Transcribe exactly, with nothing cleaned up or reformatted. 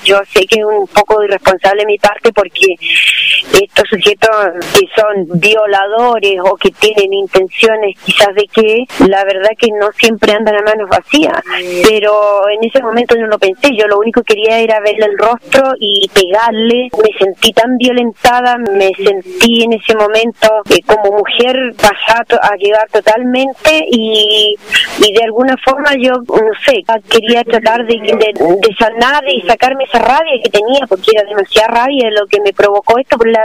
yo sé que es un poco irresponsable de mi parte porque estos sujetos que son violadores o que tienen intenciones quizás de que, la verdad que no siempre andan a manos vacías, pero en ese momento no lo pensé, yo lo único que quería era verle el rostro y pegarle. Me sentí tan violentada, me sentí en ese momento eh, como mujer pasada a llevar totalmente y, y de alguna forma yo, no sé, quería tratar de, de, de sanar y sacarme esa rabia que tenía, porque era demasiada rabia lo que me provocó esto por la